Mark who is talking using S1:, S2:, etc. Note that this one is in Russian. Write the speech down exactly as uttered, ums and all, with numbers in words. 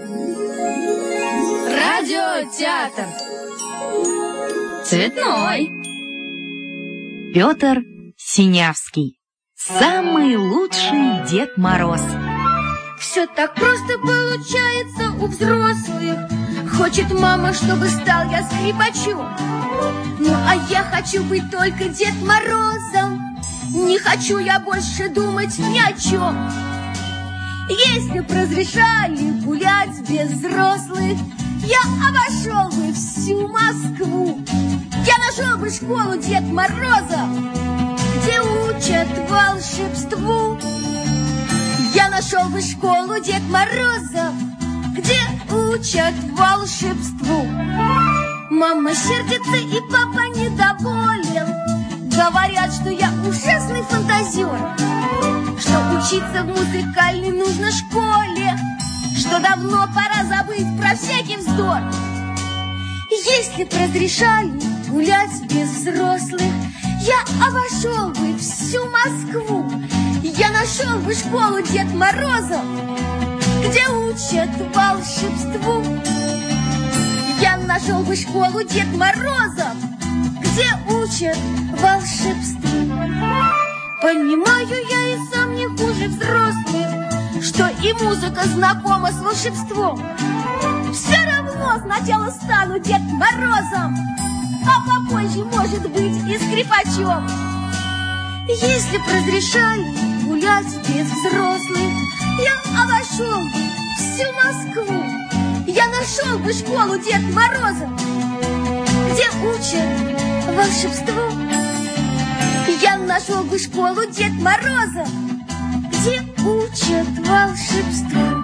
S1: Радиотеатр. Цветной.
S2: Петр Синявский. Самый лучший Дед Мороз.
S3: Все так просто получается у взрослых. Хочет мама, чтобы стал я скрипачом. Ну, а я хочу быть только Дед Морозом. Не хочу я больше думать ни о чем. Если б разрешали гулять без взрослых, я обошел бы всю Москву. Я нашел бы школу Дед Мороза, где учат волшебству. Я нашел бы школу Дед Мороза, где учат волшебству. Мама сердится и папа недоволен. Говорят, что я ужасный фантазер, что учиться в музыкальной нужно школе, что давно пора забыть про всякий вздор. Если б разрешали гулять без взрослых, я обошел бы всю Москву. Я нашел бы школу Дед Мороза, где учат волшебству. Я нашел бы школу Дед Мороза, где учат волшебству. Понимаю я и сам не хуже взрослых, что и музыка знакома с волшебством. Все равно сначала стану Дед Морозом, а попозже, может быть, и скрипачом. Если б разрешали гулять без взрослых, я обошел бы всю Москву. Я нашел бы школу Дед Мороза, где учат волшебству. Я нашел бы школу Дед Мороза, где учат волшебству.